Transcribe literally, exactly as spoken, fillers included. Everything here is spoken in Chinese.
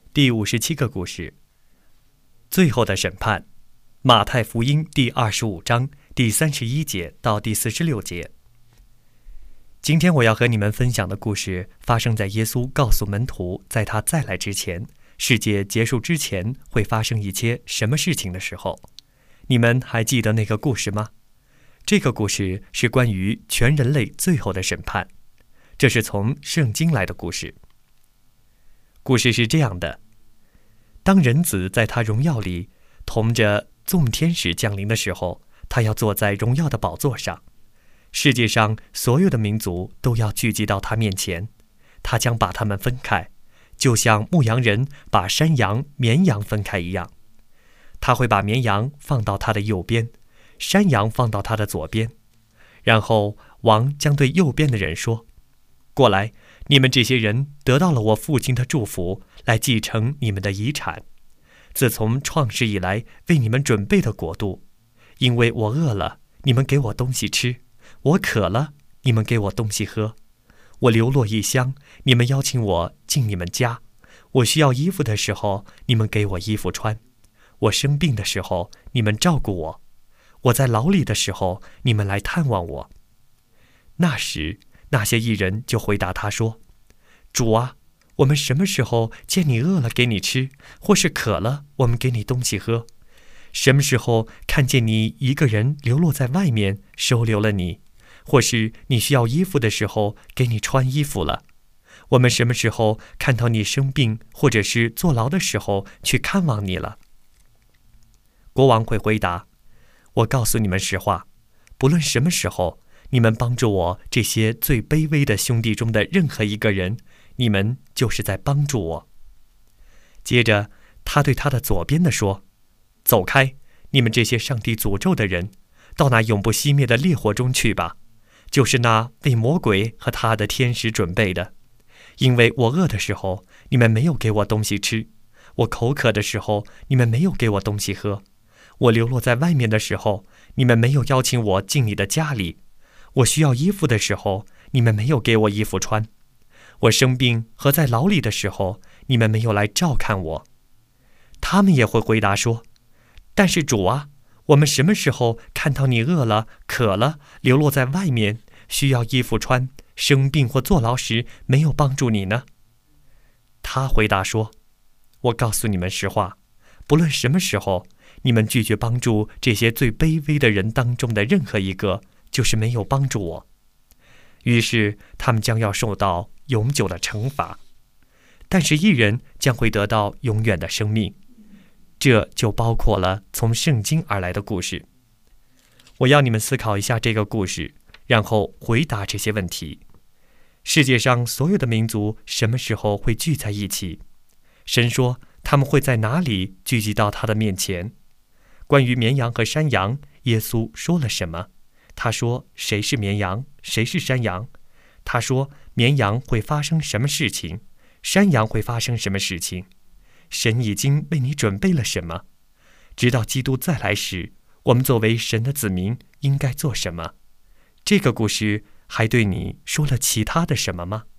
第五十七个故事，最后的审判。马太福音第二十五章第三十一节到第四十六节。今天我要和你们分享的故事发生在耶稣告诉门徒，在他再来之前，世界结束之前会发生一些什么事情的时候。你们还记得那个故事吗？这个故事是关于全人类最后的审判，这是从圣经来的故事。故事是这样的：当人子在他荣耀里同着众天使降临的时候，他要坐在荣耀的宝座上，世界上所有的民族都要聚集到他面前，他将把他们分开，就像牧羊人把山羊、绵羊分开一样。他会把绵羊放到他的右边，山羊放到他的左边。然后王将对右边的人说：过来，你们这些人得到了我父亲的祝福，来继承你们的遗产，自从创世以来为你们准备的国度。因为我饿了，你们给我东西吃；我渴了，你们给我东西喝；我流落异乡，你们邀请我进你们家；我需要衣服的时候，你们给我衣服穿；我生病的时候，你们照顾我；我在牢里的时候，你们来探望我。那时那些义人就回答他说：主啊，我们什么时候见你饿了给你吃，或是渴了我们给你东西喝？什么时候看见你一个人流落在外面，收留了你，或是你需要衣服的时候给你穿衣服了？我们什么时候看到你生病或者是坐牢的时候去看望你了？国王会回答：我告诉你们实话，不论什么时候你们帮助我这些最卑微的兄弟中的任何一个人，你们就是在帮助我。接着他对他的左边的说：走开，你们这些上帝诅咒的人，到那永不熄灭的烈火中去吧，就是那为魔鬼和他的天使准备的。因为我饿的时候，你们没有给我东西吃；我口渴的时候，你们没有给我东西喝；我流落在外面的时候，你们没有邀请我进你的家里；我需要衣服的时候，你们没有给我衣服穿；我生病和在牢里的时候，你们没有来照看我。他们也会回答说：但是主啊，我们什么时候看到你饿了、渴了，流落在外面，需要衣服穿，生病或坐牢时没有帮助你呢？他回答说：我告诉你们实话，不论什么时候，你们拒绝帮助这些最卑微的人当中的任何一个，就是没有帮助我。于是他们将要受到永久的惩罚，但是义人将会得到永远的生命。这就包括了从圣经而来的故事。我要你们思考一下这个故事，然后回答这些问题。世界上所有的民族什么时候会聚在一起？神说他们会在哪里聚集到他的面前？关于绵羊和山羊，耶稣说了什么？他说谁是绵羊，谁是山羊？他说绵羊会发生什么事情，山羊会发生什么事情？神已经为你准备了什么？直到基督再来时，我们作为神的子民应该做什么？这个故事还对你说了其他的什么吗？